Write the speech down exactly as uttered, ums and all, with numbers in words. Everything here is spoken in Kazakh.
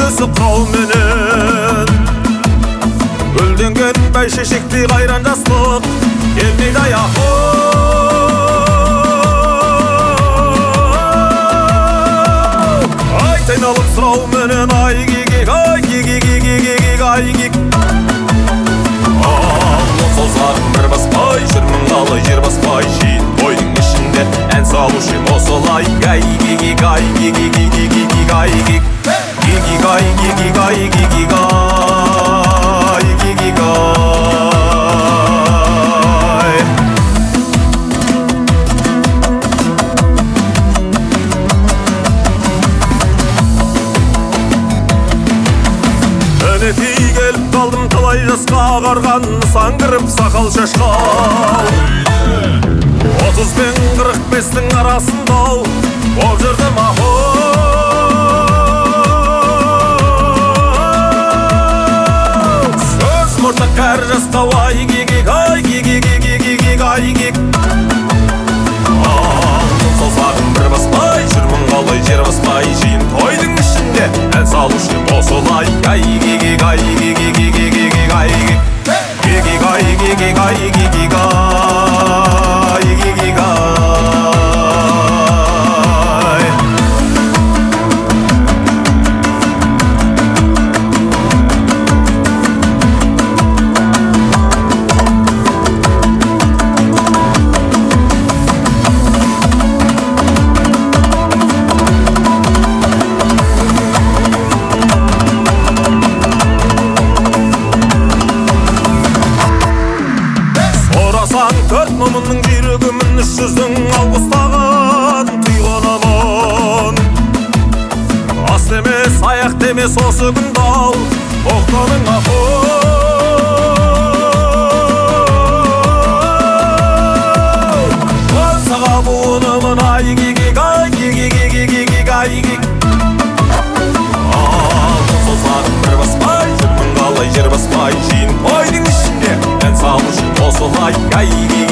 көзі қырау менен. Өлденген бәйшешекті қайран жастық келмейді аяқы. Айналып сұрау менен ай кекек, ай кекек, кекек, ай кек. Аллы созағым бір баспай, жүрмін қалай жер баспай, жиын тойдың ішінде ән салушы осылай. Ай кекек, ай кекек, кекек, ай кек. Кекек, ай кекек, ай кекек, ай кекек, ай. Әнетей келіп қалдым талай жасқа, қарған саңғырып сақал шашқал. Отыз бен қырық бестің арасында ол жүрді мақұл. Сөз мұртық кәр жасқа ай кекек, ай кекек, кекек, ай кек. Аллы созағым бір баспай, жүрмін қалай жер баспай, жиын тойдың ішінде ән салушы осылай. Ай кекек, ай кекек, кекек, ай кек. Кекек, ай кекек, ай кекек, ай кекек, ай. Төрт мұмының жүйрегімін үш жүздің алғыстаған түйғанамын. Ас демес, аяқ демес осы күнді ал, оқтаның ақыл. Қансаға буынымын ай кекек, ай кекек, кекек, ай кек. Аллы созағым бір баспай, жүрмін қалай жер баспай, жиын тойдың ішінде ән салушы осылай. Ай кекек.